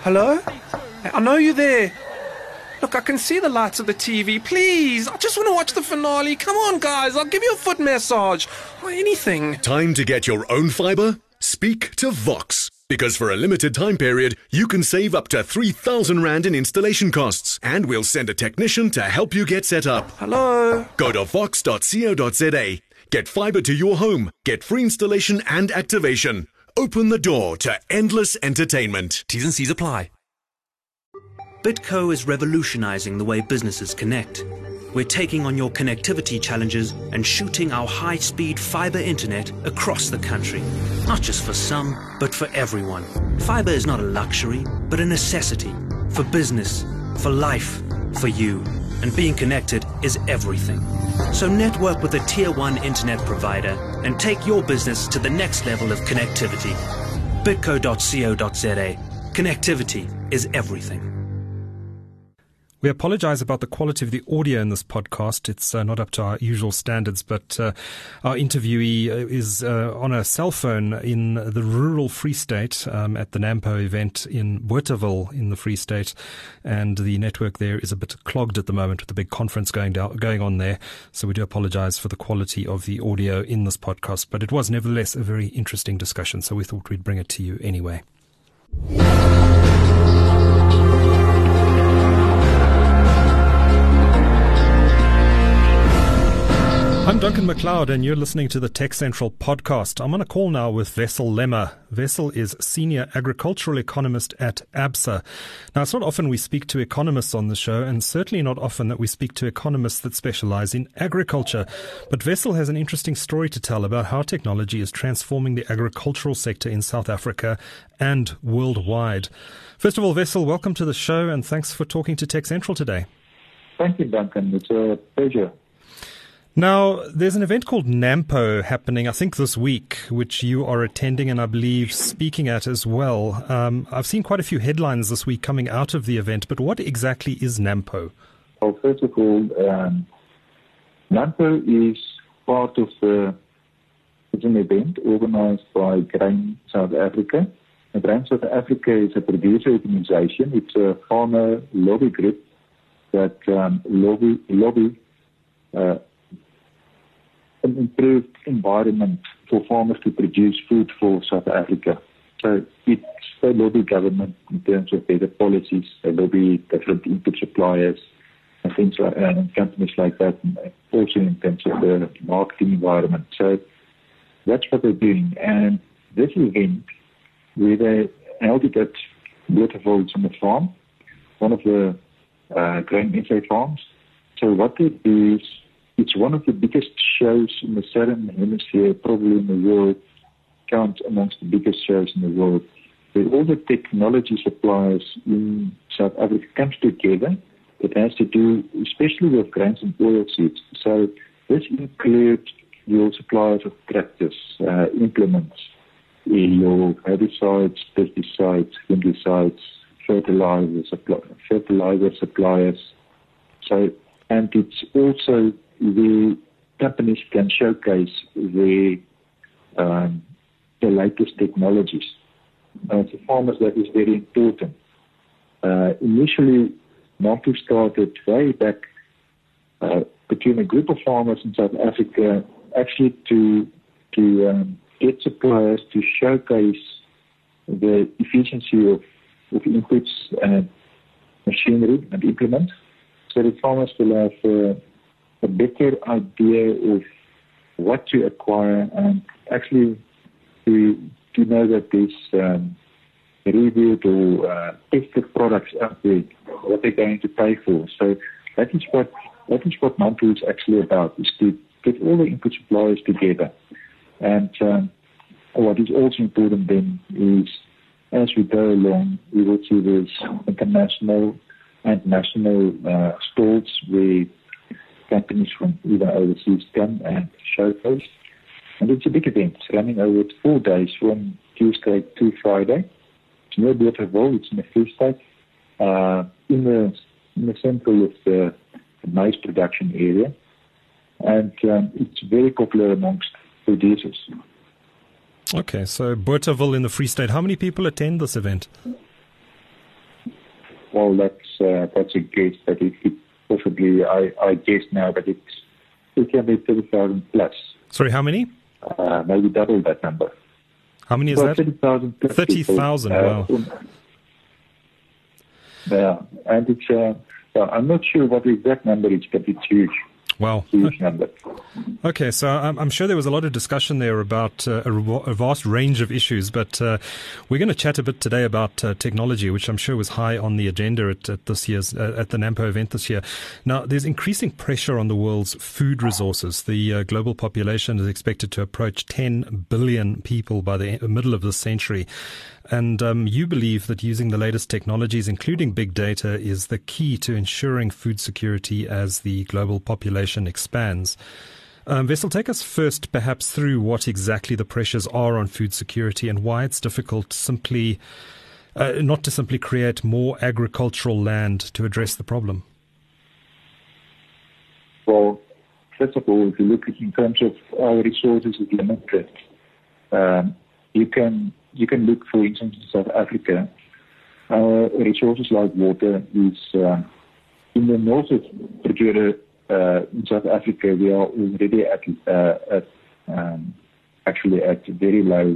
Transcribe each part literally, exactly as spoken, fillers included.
Hello? I know you're there. Look, I can see the lights of the T V. Please, I just want to watch the finale. Come on, guys, I'll give you a foot massage or anything. Time to get your own fibre? Speak to Vox. Because for a limited time period, you can save up to three thousand rand in installation costs. And we'll send a technician to help you get set up. Hello? Go to vox dot co dot za. Get fibre to your home. Get free installation and activation. Open the door to endless entertainment. T's and C's apply. Bitco is revolutionizing the way businesses connect. We're taking on your connectivity challenges and shooting our high-speed fiber internet across the country. Not just for some, but for everyone. Fiber is not a luxury, but a necessity. For business, for life, for you. And being connected is everything. So network with a tier one internet provider and take your business to the next level of connectivity. bitco dot co dot za. Connectivity is everything. We apologize about the quality of the audio in this podcast. It's uh, not up to our usual standards, but uh, our interviewee is uh, on a cell phone in the rural Free State um, at the NAMPO event in Bothaville in the Free State, and the network there is a bit clogged at the moment with the big conference going down, going on there. So we do apologize for the quality of the audio in this podcast, but it was nevertheless a very interesting discussion, so we thought we'd bring it to you anyway. I'm Duncan McLeod, and you're listening to the Tech Central podcast. I'm on a call now with Wessel Lemmer. Wessel is Senior Agricultural Economist at ABSA. Now, it's not often we speak to economists on the show, and certainly not often that we speak to economists that specialize in agriculture. But Wessel has an interesting story to tell about how technology is transforming the agricultural sector in South Africa and worldwide. First of all, Wessel, welcome to the show, and thanks for talking to Tech Central today. Thank you, Duncan. It's a pleasure. Now, there's an event called NAMPO happening, I think, this week, which you are attending and I believe speaking at as well. Um, I've seen quite a few headlines this week coming out of the event, but what exactly is NAMPO? Well, first of all, um, NAMPO is part of the, it's an event organized by Grain South Africa. And Grain South Africa is a producer organization. It's a farmer lobby group that um, lobby, lobby uh, an improved environment for farmers to produce food for South Africa. So it's they lobby government in terms of better policies. They lobby different input suppliers and things like uh, and companies like that, and also in terms of the marketing environment. So that's what they're doing. And this event, where they held it at Bothaville on the farm, one of the uh, Grain S A farms. So what they do is, it's one of the biggest shows in the Southern Hemisphere, probably in the world, counts amongst the biggest shows in the world, where all the technology suppliers in South Africa comes together. It has to do especially with grains and oilseeds. So this includes your suppliers of tractors, uh, implements, your herbicides, pesticides, fungicides, fertilizer, supply, fertilizer suppliers. So, and it's also the companies can showcase the um, the latest technologies. Uh, for farmers, that is very important. Uh, initially, NAMPO started way back uh, between a group of farmers in South Africa, actually to to um, get suppliers to showcase the efficiency of, of inputs and machinery and implements, so that farmers will have uh, a better idea of what to acquire and actually to to know that there's um, reviewed or uh, tested products out there, what they're going to pay for. So that is what that is what NAMPO is actually about, is to get all the input suppliers together. And um, what is also important then is, as we go along, we will see this international and national uh, stalls where companies from even overseas come and showcase. And it's a big event. It's running over four days from Tuesday to Friday. It's near Bothaville. It's in the Free State, uh, in the in the central of the, the maize production area. And um, it's very popular amongst producers. Okay, so Bothaville in the Free State. How many people attend this event? well, that's uh, that's a guess, but it could possibly, I, I guess now, but it's, it can be thirty thousand plus. Sorry, how many? Uh, maybe double that number. How many is well, that? thirty thousand. thirty thousand, uh, wow. Yeah, and it's, uh, well, I'm not sure what the exact number is, but it's huge. Wow. Huge number. Okay, so I'm, I'm sure there was a lot of discussion there about uh, a, a vast range of issues, but uh, we're going to chat a bit today about uh, technology, which I'm sure was high on the agenda at, at this year's uh, at the NAMPO event this year. Now, there's increasing pressure on the world's food resources. The uh, global population is expected to approach ten billion people by the middle of this century. And um, you believe that using the latest technologies, including big data, is the key to ensuring food security as the global population expands. Um, Wessel, take us first perhaps through what exactly the pressures are on food security and why it's difficult simply, uh, not to simply create more agricultural land to address the problem. Well, first of all, if you look at in terms of our resources is limited, um, you can You can look, for instance, in South Africa. Our resources like water is uh, in the north of Pretoria, uh, in South Africa. We are already at, uh, at um, actually at very low.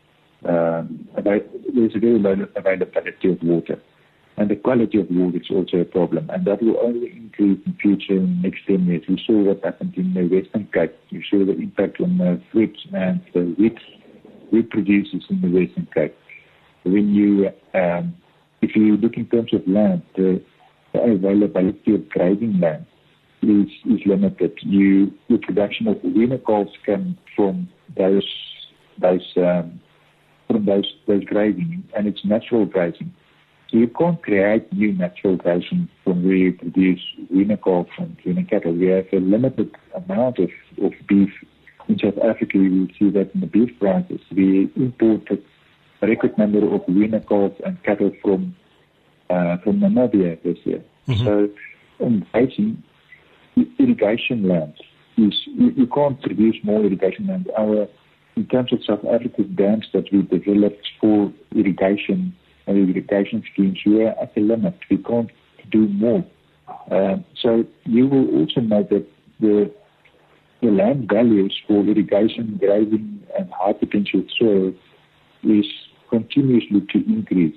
Um, about, there's a very low availability of water, and the quality of water is also a problem, and that will only increase in future in the next ten years. We saw what happened in the Western Cape. We saw the impact on the fruit and the wheat. wheat producers in the Western Cape. When you, um, if you look in terms of land, the, the availability of grazing land is, is limited. You, the production of weaner calves come from those, those, um, from those, those grazing, and it's natural grazing. So you can't create new natural grazing from where you produce weaner calves and weaner cattle. We have a limited amount of, of beef. In South Africa, you will see that in the beef prices. We imported a record number of weaner calves and cattle from uh, from Namibia this year. Mm-hmm. So, on grazing, irrigation land is you, you can't produce more irrigation land. Our, in terms of South Africa's dams that we developed for irrigation and irrigation schemes, we are at the limit. We can't do more. Uh, so you will also know that the The land values for irrigation, grazing, and high potential soil is continuously to increase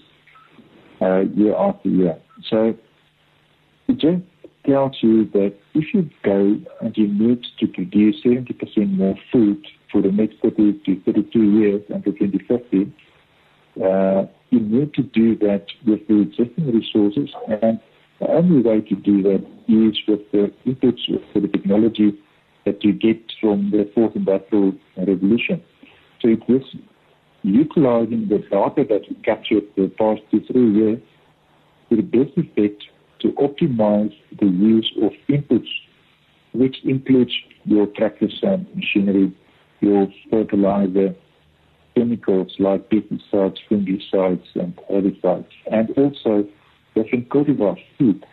uh, year after year. So it just tells you that if you go and you need to produce seventy percent more food for the next thirty to thirty-two years until twenty fifty, uh, you need to do that with the existing resources, and the only way to do that is with the inputs for the technology that you get from the fourth industrial revolution. So it is utilizing the data that we captured the past two, three years to the best effect to optimize the use of inputs, which includes your tractors and machinery, your fertilizer, chemicals like pesticides, fungicides, and herbicides, and also different cultivar seed.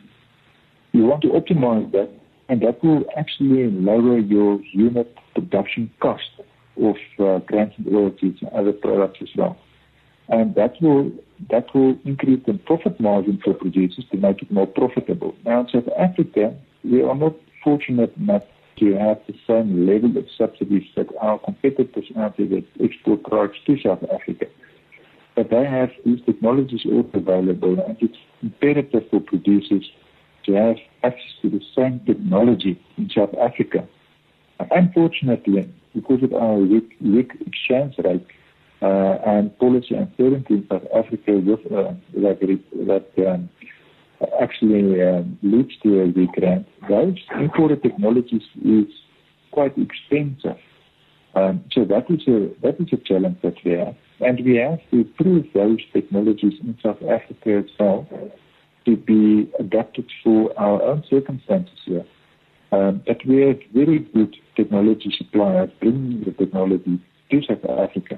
You want to optimize that, and that will actually lower your unit production cost of uh, grains and oilseeds and other products as well. And that will that will increase the profit margin for producers to make it more profitable. Now in South Africa, we are not fortunate enough to have the same level of subsidies that our competitors out there that export products to South Africa. But they have these technologies also available, and it's imperative for producers to have access to the same technology in South Africa. Unfortunately, because of our weak, weak exchange rate uh, and policy uncertainty in South Africa, with, uh, that, that um, actually um, leads to a weak rand, those imported technologies is quite expensive. Um, so that is a that is a challenge that we have, and we have to prove those technologies in South Africa itself to be adapted for our own circumstances here. Um, but we have very good technology suppliers bringing the technology to South Africa,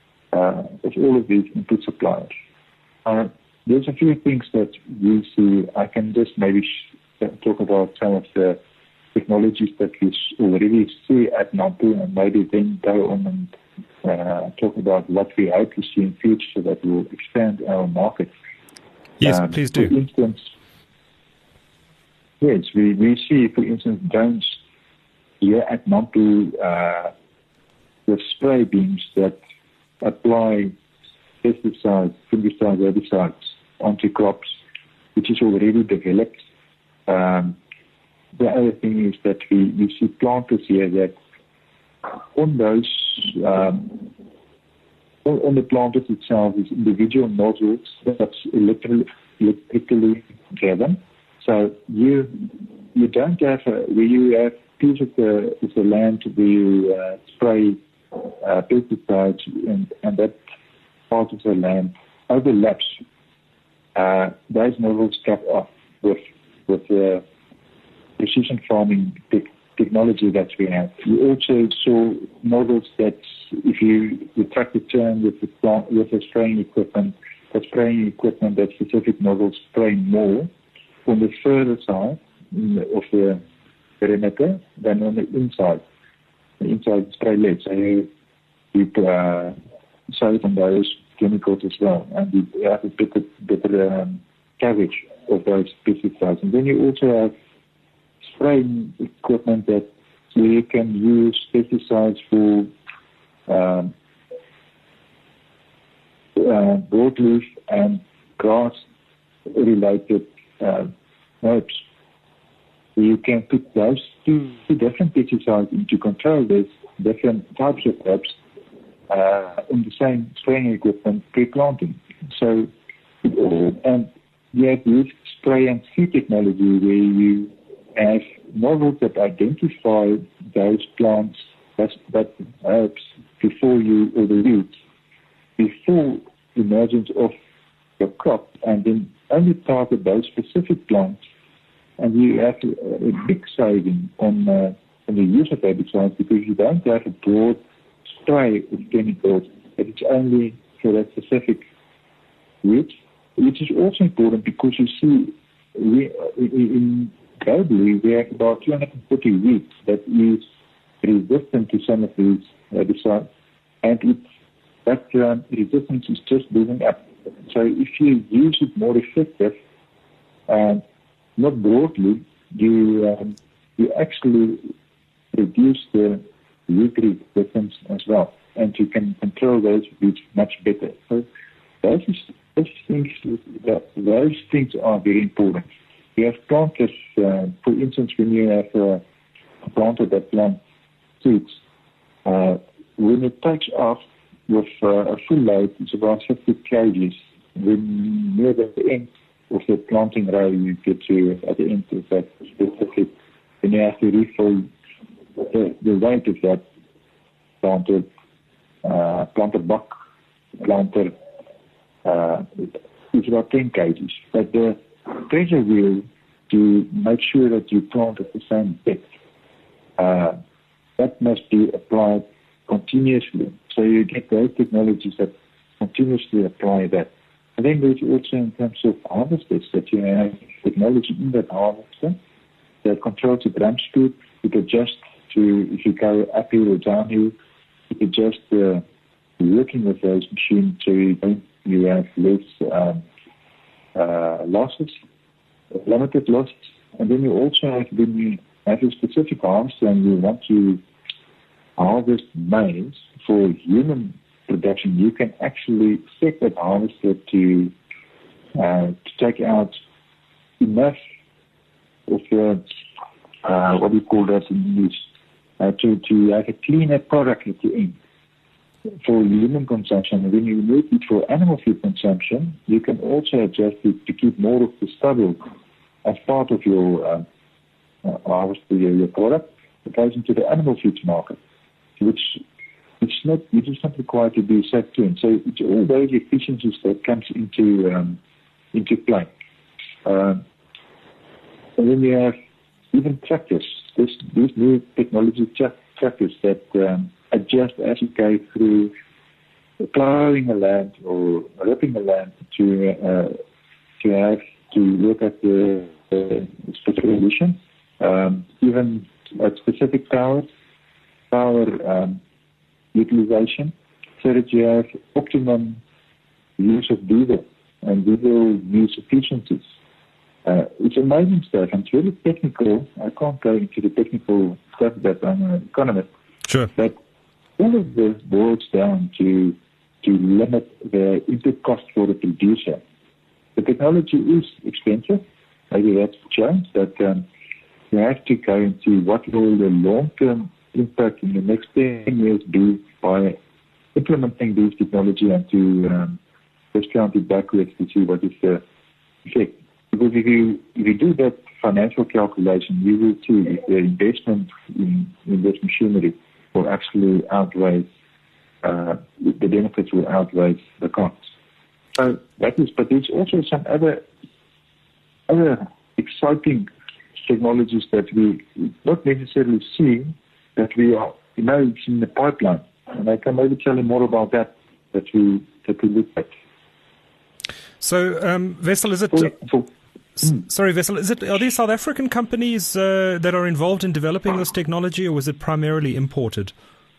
uh, of all of these input suppliers. Uh, there's a few things that we see. I can just maybe sh- talk about some of the technologies that we already see at NAMPO, and maybe then go on and uh, talk about what we hope to see in future that will expand our market. Yes, Um, please do. For instance, yes, we, we see, for instance, drones here at Nampo uh, with spray beams that apply pesticides, fungicides, herbicides onto crops, which is already developed. Um, the other thing is that we, we see planters here that on those, um, on, on the planters itself is individual nozzles that's electrically, electrically driven. So you you don't have a, where you have piece of the, of the land where you uh, spray uh, pesticides and, and that part of the land overlaps. Uh, those nozzles cut off with with the precision farming te- technology that we have. We also saw nozzles that if you, you track the turn with the plant, with the spraying equipment, the spraying equipment that specific nozzles spray more on the further side of the perimeter than on the inside. The inside spray less. So you, you uh, save on those chemicals as well, and you have a better, better um, coverage of those pesticides. And then you also have spraying equipment that you can use pesticides for um, uh, broadleaf and grass-related uh, herbs. So you can put those two, two different pesticides into control these different types of herbs uh, in the same spraying equipment pre-planting. So, and you have used spray and see technology where you have models that identify those plants, that, that herbs before you, or the roots, before emergence of the crop, and then only target those specific plants, and you have a, a big saving on, uh, on the use of herbicides because you don't have a broad spray of chemicals, but it's only for that specific root, which is also important because you see we, in globally we have about two hundred forty weeds that is resistant to some of these herbicides, and it's, that um, resistance is just building up. So if you use it more effective, uh, not broadly, you um, you actually reduce the weed resistance as well, and you can control those weeds much better. So those, is, those things those things are very important. You have planters, uh, for instance, when you have a planter that plants seeds, uh, when it takes off with uh, a full load, it's about fifty kilograms. When near the end of the planting row, you get to at the end of that specific, then you have to refill the, the weight of that planter, uh, planter buck, planter, uh, it's about ten kilograms. But the pressure wheel to make sure that you plant at the same depth, uh, that must be applied continuously. So you get those technologies that continuously apply that. And then there's also in terms of harvesters that you have technology in that harvester that controls the drum speed. You can adjust to, if you go uphill or downhill, you can adjust the uh, working with those machines so you, don't, you have less um, uh, losses, limited losses. And then you also have, when you have a specific harvester and you want to harvest maize for human production, you can actually set that harvester to uh, to take out enough of the, uh, what do you call that in English, uh, to, to have a cleaner product at the end for human consumption. And when you make it for animal feed consumption, you can also adjust it to keep more of the stubble as part of your uh, uh, harvester, your, your product. It goes into the animal feed market, which it's not, it is not required to be so clean. So it's all those efficiencies that comes into um, into play. Um, and then you have even tractors. This, these new technology tra- tractors that um, adjust as you go through plowing a land or ripping a land to uh, to have to look at the, the specific condition, um, even at specific power power. Um, utilization, so that you have optimum use of diesel and we will use efficiencies. Uh, it's amazing stuff, and it's really technical. I can't go into the technical stuff that I'm an economist. Sure. But all of this boils down to to limit the input cost for the producer. The technology is expensive. Maybe that's changed, but um, you have to go and see what will the long-term impact in the next ten years be by implementing this technology and to um, discount it backwards to see what is the effect. Because if you if you do that financial calculation, you will see if the investment in, in this machinery will actually outweigh uh, the benefits will outweigh the costs. So that is, but there's also some other other exciting technologies that we not necessarily see that we are you know it's in the pipeline, and I can maybe tell you more about that that we that we look at. So, um, Wessel, is it? For, for, S- Sorry, Wessel, is it, are these South African companies uh, that are involved in developing this technology, or was it primarily imported?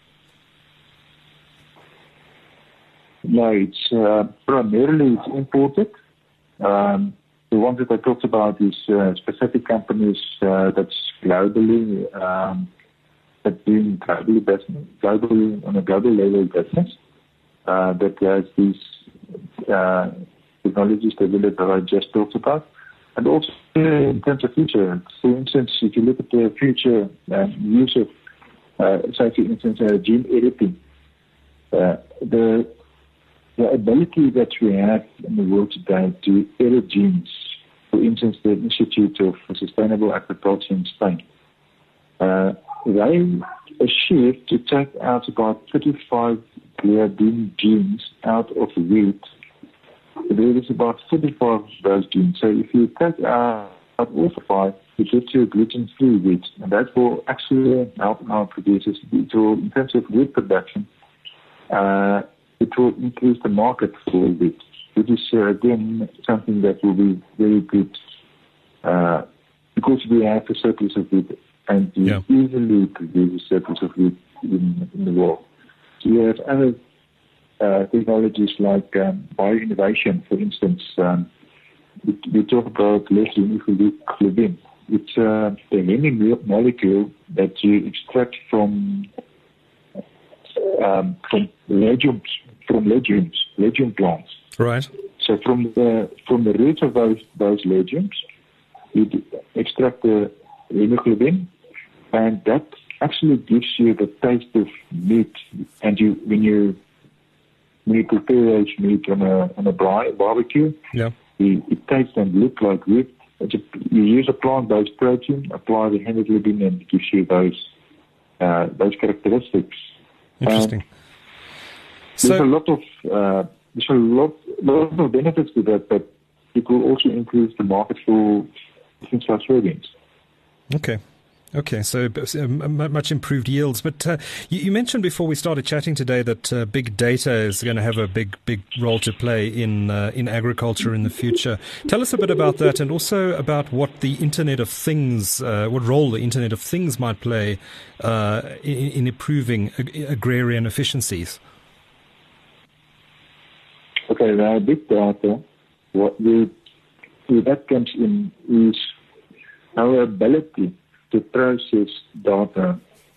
No, it's uh, primarily it's imported. Um, the one that I talked about is uh, specific companies uh, that's globally um, that doing globally business, globally on a global level business uh, that has these uh, technologies developed that I just talked about. And also in terms of future, for instance, if you look at the future uh, use of, uh, say for instance, uh, gene editing, uh, the the ability that we have in the world today to edit genes, for instance, the Institute of Sustainable Agriculture in Spain, uh, they achieved to take out about thirty-five gliadin genes out of wheat. There is about thirty-five of those genes. So if you take out all five, you get to a gluten-free wheat, and that will actually help our producers. It will, in terms of wheat production, uh, it will increase the market for wheat, which is uh, again something that will be very good uh, because we have a surplus of wheat, and we yeah. easily produce a surplus of wheat in, in the world. So you have other Uh, technologies like um, bioinnovation, for instance. Um, we, we talk about less hemoglobiin. It's uh, the heme molecule that you extract from um, from legumes, from legumes, legume plants. Right. So from the from the roots of those those legumes, you extract the hemoglobin, and that actually gives you the taste of meat. And you when you when you prepare those meat on a on a barbecue, yeah, it, it tastes and looks like meat. It's a, you use a plant-based protein, apply the hemoglobin, and it gives you those uh, those characteristics. Interesting. And there's So, a lot of uh, there's a lot, lot of benefits to that, but it will also increase the market for things like soybeans. okay. Okay, so um, much improved yields. But uh, you, you mentioned before we started chatting today that uh, big data is going to have a big, big role to play in uh, in agriculture in the future. Tell us a bit about that, and also about what the Internet of Things, uh, what role the Internet of Things might play uh, in, in improving ag- agrarian efficiencies. Okay, now big data, what we, where that comes in is our ability to process data.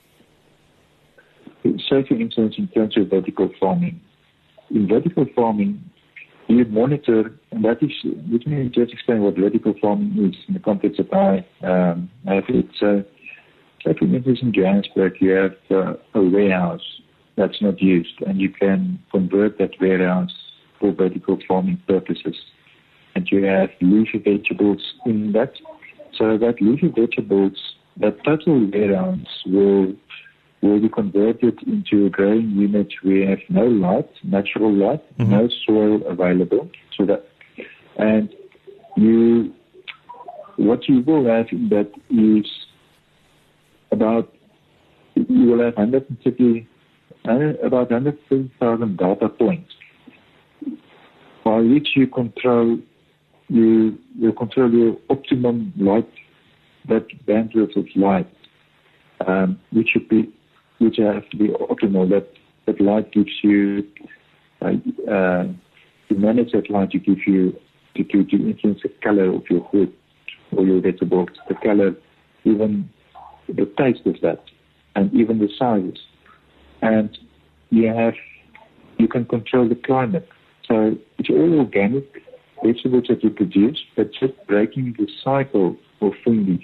Say, for instance, in terms of vertical farming. In vertical farming, you monitor, and that is, let me just explain what vertical farming is in the context that I um, have it. So, say, for instance, in Johannesburg, you have uh, a warehouse that's not used, and you can convert that warehouse for vertical farming purposes. And you have leafy vegetables in that. So that leafy vegetables, that total warehouse will will be converted into a growing unit where you have no light, natural light, mm-hmm. no soil available. So that, and you, what you will have in that is about, you will have one hundred thirty, about one hundred thirty thousand data points by which you control you you control your optimum light, that bandwidth of light, um, which should be, which has to be optimal. That that light gives you uh, uh, to manage that light, to give you to, to, to influence the color of your food or your vegetables, the color, even the taste of that, and even the sizes. And you have, you can control the climate. So it's all organic vegetables that you produce, but just breaking the cycle of fungi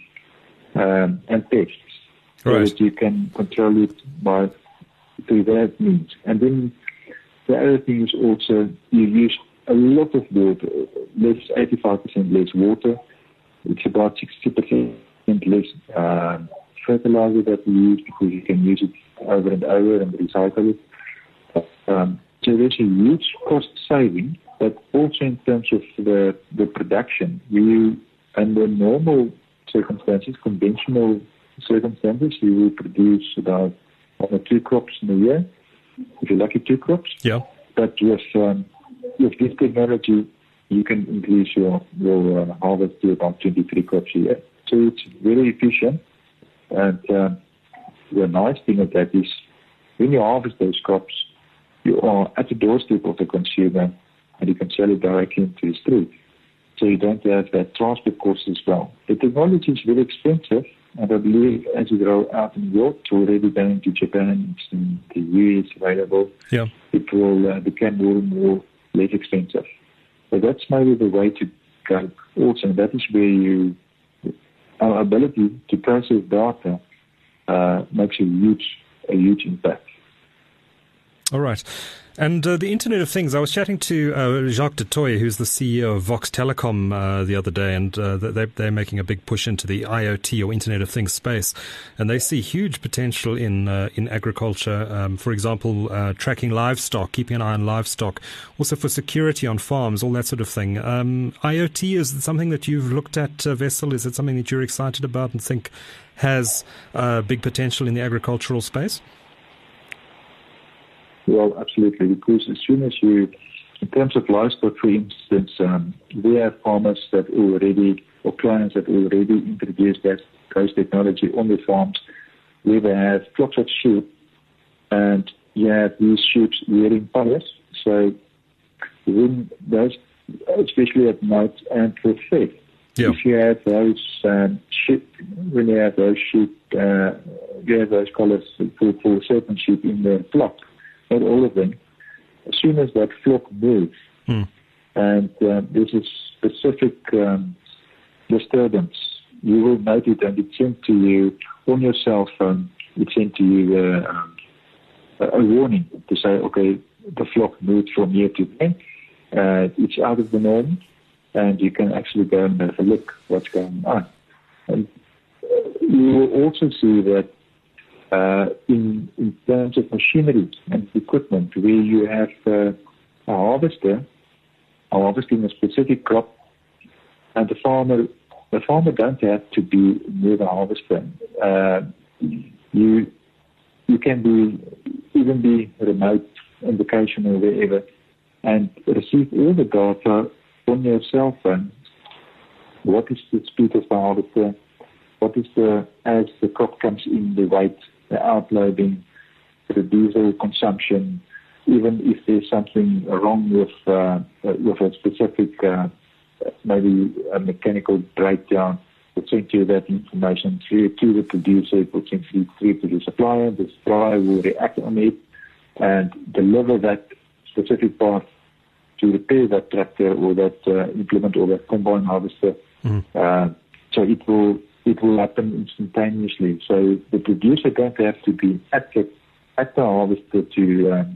um, and pests, so right. that you can control it by through that means. And then the other thing is also you use a lot of water, less eighty-five percent less water. It's about sixty percent less uh, fertilizer that we use, because you can use it over and over and recycle it. Um, so there's a huge cost saving, but also in terms of the, the production. You, under normal circumstances, conventional circumstances, you will produce about one or two crops in a year, if you're lucky, two crops. Yeah. But with, um, with this technology, you can increase your, your uh, harvest to about twenty-three crops a year. So it's very efficient. And um, the nice thing of that is, when you harvest those crops, you are at the doorstep of the consumer, and you can sell it directly into the street. So you don't have that transport cost as well. The technology is very expensive, and I believe as you grow out in the world, it's already going to Japan, it's in the U S available, Yeah. it will uh, become more and more less expensive. So that's maybe the way to go also, and that is where you, our ability to process data uh, makes a huge, a huge impact. All right. And uh, the Internet of Things, I was chatting to uh, Jacques du Toit, who's the C E O of Vox Telecom uh, the other day, and uh, they, they're making a big push into the I O T or Internet of Things space. And they see huge potential in uh, in agriculture, um, for example, uh, tracking livestock, keeping an eye on livestock, also for security on farms, all that sort of thing. Um, I O T, is it something that you've looked at, uh, Wessel? Is it something that you're excited about and think has uh, big potential in the agricultural space? Well, absolutely, because as soon as you, in terms of livestock, for instance, um, we have farmers that already, or clients that already introduced that those technology on their farms, where they have flocks of sheep, and you have these sheep wearing collars. So when those, especially at night and for theft, Yeah. if you have those um, sheep, when you have those sheep, uh, you have those collars for, for certain sheep in the flock. Not all of them. As soon as that flock moves, Hmm. and uh, there's a specific um, disturbance, you will note it, and it's sent to you on your cell phone. It's sent to you uh, um, a warning to say, okay, the flock moved from here to there. Uh, it's out of the norm, and you can actually go and have a look what's going on. And uh, you will also see that Uh, in, in terms of machinery and equipment, where you have uh, a harvester harvesting a specific crop, and the farmer, the farmer don't have to be near the harvester. Uh, you you can be even be remote in vacation or wherever, and receive all the data on your cell phone. What is the speed of the harvester? What is the, as the crop comes in, the weight, the outloading, the diesel consumption, even if there's something wrong with uh, with a specific, uh, maybe a mechanical breakdown, we'll send you that information through to the producer, it will send you through to the supplier, the supplier will react on it and deliver that specific part to repair that tractor or that uh, implement or that combine harvester. Mm. Uh, so it will it will happen instantaneously. So the producer don't have to be at the, at the harvester to um,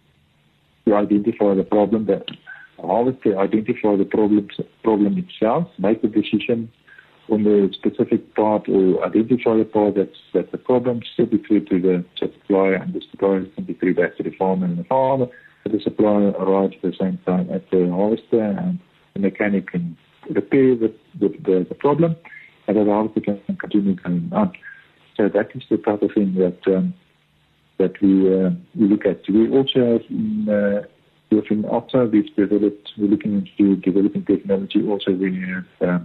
to identify the problem. The harvester identify the problem problem itself, make the decision on the specific part, or identify the part that's that's the problem, send it through to the supplier, and the supplier send it through back to the farmer, and the farmer, the supplier arrives at the same time at the harvester, and the mechanic can repair the the, the, the problem, and the harvester can continue going on. So that is the type of thing that um, that we uh, we look at. We also have in uh, within Opta, we've developed, we're looking into developing technology also where you have um,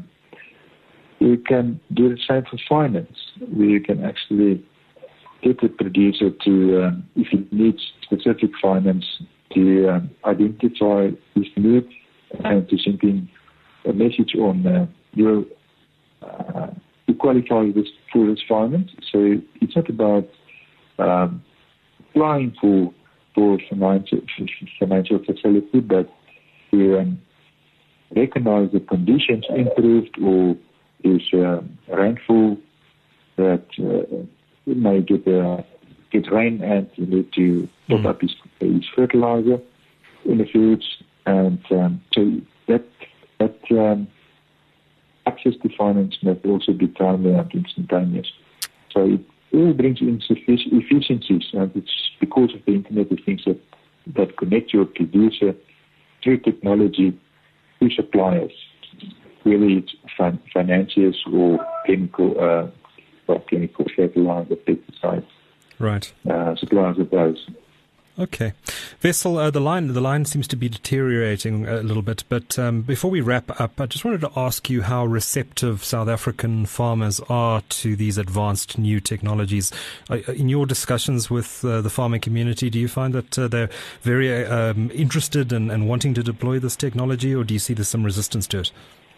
you can do the same for finance, where you can actually get the producer to, um, if he needs specific finance, to um, identify his mood and to send him a message on uh, your uh, to qualify this for this finance. So it's not about um, applying for for financial financial facility, but to um, recognize the conditions improved or is uh, rainfall that uh, may get uh, get rain and you need to top mm. up his, his fertilizer in the fields, and um, so that that um, access to finance must also be timely and instantaneous. So it all brings in efficiencies, and it's because of the Internet of Things that, that connect your producer through technology to suppliers, whether it's fin- financiers or chemical, uh, well, chemical fertilizer, pesticides, right? Uh, suppliers of those. Okay, Wessel, uh, the line the line seems to be deteriorating a little bit, but um, before we wrap up, I just wanted to ask you how receptive South African farmers are to these advanced new technologies. Uh, in your discussions with uh, the farming community, do you find that uh, they're very um, interested in, in wanting to deploy this technology, or do you see there's some resistance to it?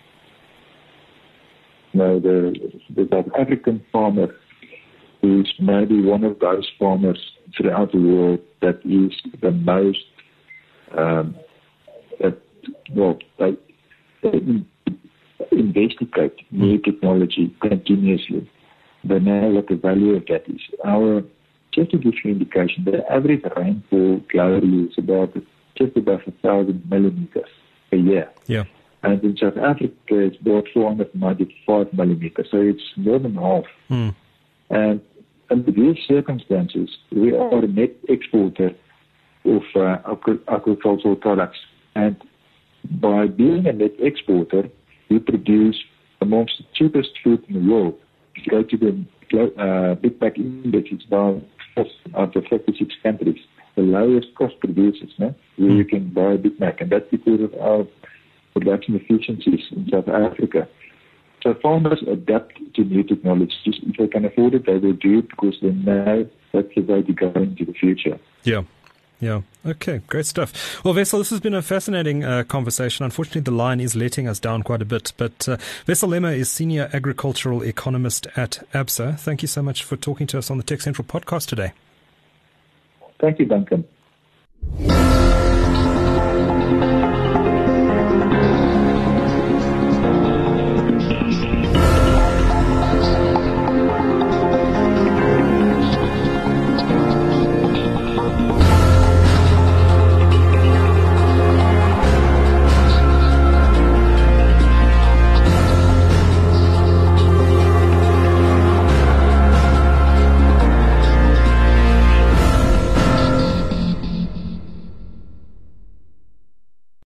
No, the, the South African farmer is maybe one of those farmers throughout the world that is the most, um, that, well, they, they investigate new technology continuously. They know what the value of that is. Our, just to give you an indication, the average rainfall globally is about just above a thousand millimeters a year. Yeah. And in South Africa, it's about four hundred ninety-five millimeters, so it's more than half. Mm. And under these circumstances, we are a net exporter of uh, agricultural products. And by being a net exporter, we produce amongst the cheapest food in the world. If you go to the uh, Big Mac Index, it's about out of fifty-six countries, the lowest cost producers, no? where you can buy a Big Mac. And that's because of our production efficiencies in South Africa. So farmers adapt to new technologies. If they can afford it, they will do it because they know that's the way to go into the future. Yeah. Yeah. Okay. Great stuff. Well, Wessel, this has been a fascinating uh, conversation. Unfortunately, the line is letting us down quite a bit. But uh, Wessel Lemmer is Senior Agricultural Economist at ABSA. Thank you so much for talking to us on the Tech Central podcast today. Thank you, Duncan.